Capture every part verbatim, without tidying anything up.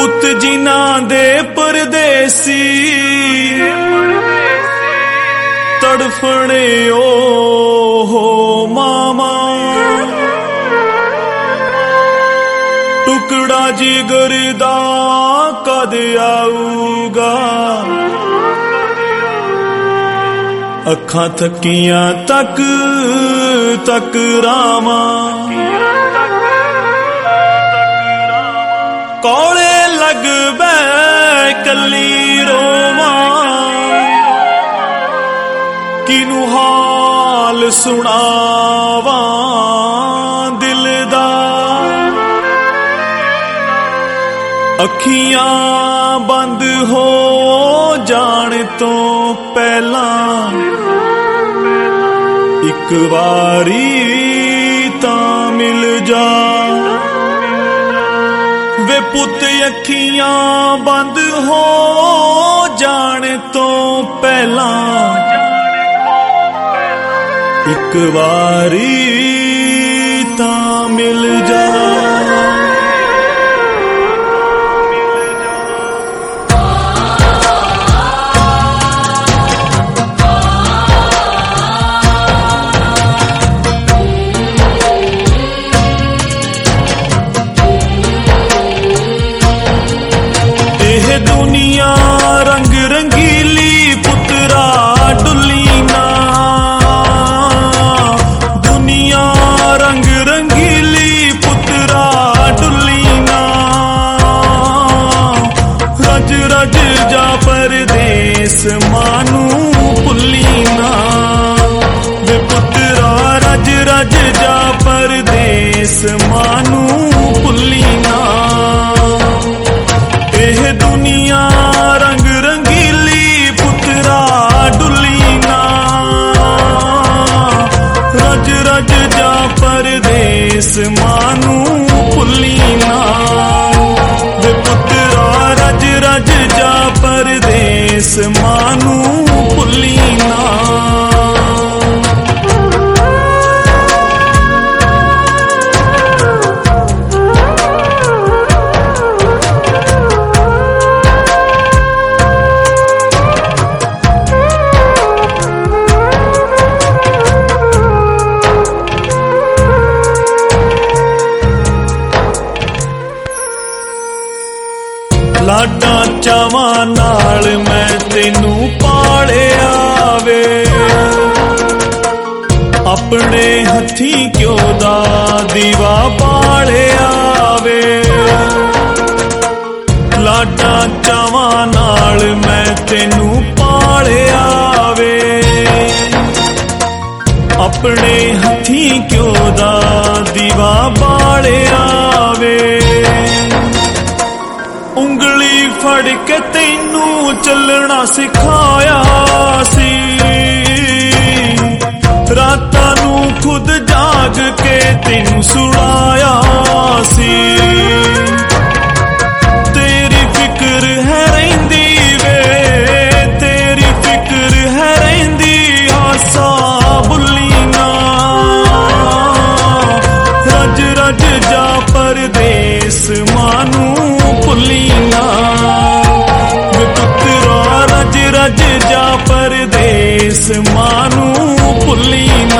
पुत जिन्हां दे परदेसी तड़फने ओ हो मामा, टुकड़ा जिगर दा कद आऊगा, अखां थकियां तक तक रामा, कौले लग बै कली रोवा, किनू हाल सुनावा दिल दा, अखियां बंद हो जान तो पहला एक बारी तां मिल जा, वे पुत अखियां बंद हो जाने तो पहला एक बारी तां मिल जा। दुनिया रंग रंगीली पुत्रा डुली ना, दुनिया रंग रंगीली पुत्रा डुली ना, रज रज जा परदेस मानू भुली ना, वे पुत्रा रज रज जा परदेस मानू भुली ना, दुनिया रंग रंगीली पुत्रा डुली ना, रज रज जा परदेस मानू भुली ना, वे पुत्रा रज रज जा परदेस मानू भुली ना। लाडा चावां नाल मैं तेनू पालिया वे, अपने हथी क्यों दा दीवा बालिया वे, लाडा चावां नाल मैं तेनू पालिया वे, अपने हथी क्यों दा दीवा बालिया वे, उंगली फड़ के तेनू चलना सिखाया सी, रातां नू खुद जाग के तेनू सुलाया सी, तेरी फिक्र है रहिंदी वे, तेरी फिक्र है रहिंदी आसा भुली ना, रज रज जा परदेस मानू भुली ना, वे पुत्रा रज रज जा परदेस मानू भुली ना।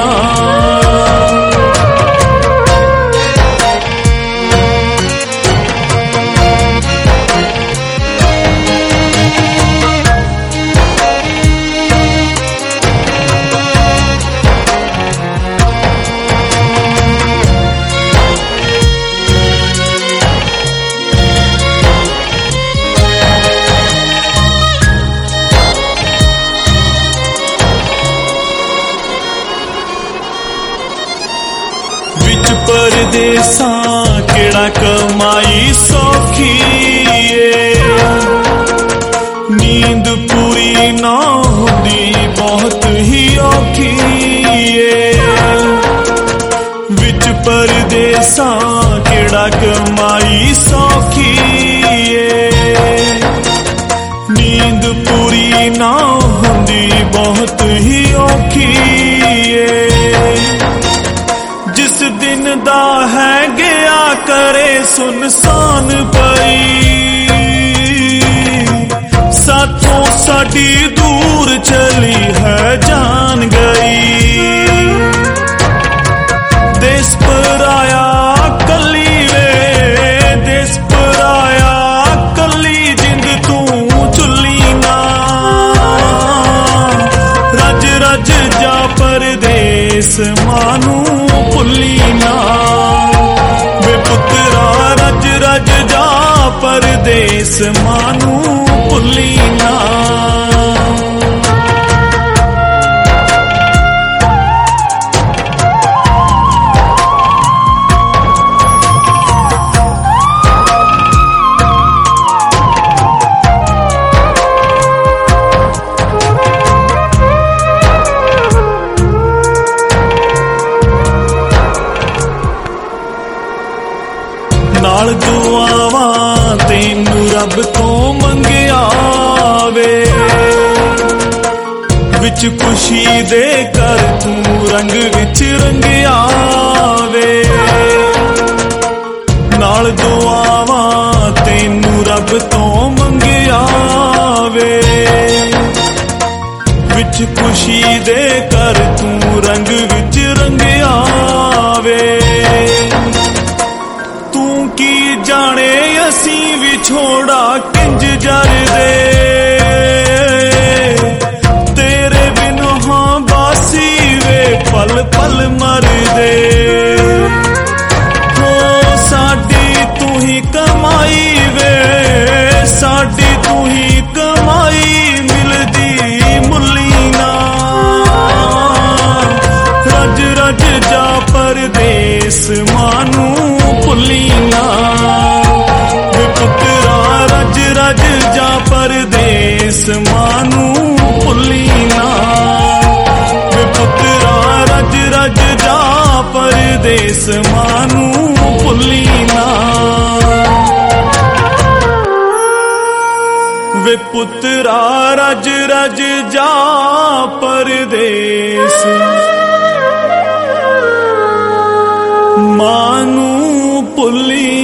परदेसां केड़ा कमाई सौखी है, नींद पूरी ना होंदी बहुत ही औखी है, विच परदेसां केड़ा कमाई सौखी है, नींद पूरी ना होंदी बहुत ही औखी है, जिस दिन दा है गया करे सुनसान पई, साडी दूर चली है जान गई। देश पराया कली वे देश पराया कली जिंद तू चुली ना। रज रज जा परदेस मानू भुली ना। वे पुत्रा रज रज जा परदेस मानू भुली ना। नाल दुआवां तैनू रब तो मंगिया वे। विच खुशी दे कर तू रंग विच रंगिया वे। नाल दुआवां तैनू रब तो मंगिया वे। विच खुशी दे कर तू रंग विच रंगिया वे। की जाने असी विछोड़ा किंज जर दे। तेरे बिन हाँ बासी वे पल पल मर दे। हो साडी तू ही कमाई वे साडी तू ही कमाई मिलदी मुल्ली ना। रज रज जा परदेस मानू भुली ना। वे पुत्रा रज रज जा परदेस मानू भुली ना। वे पुत्रा रज रज जा परदेस मानू भुली ना। वे पुत्रा रज रज जा परदेस मानू भुली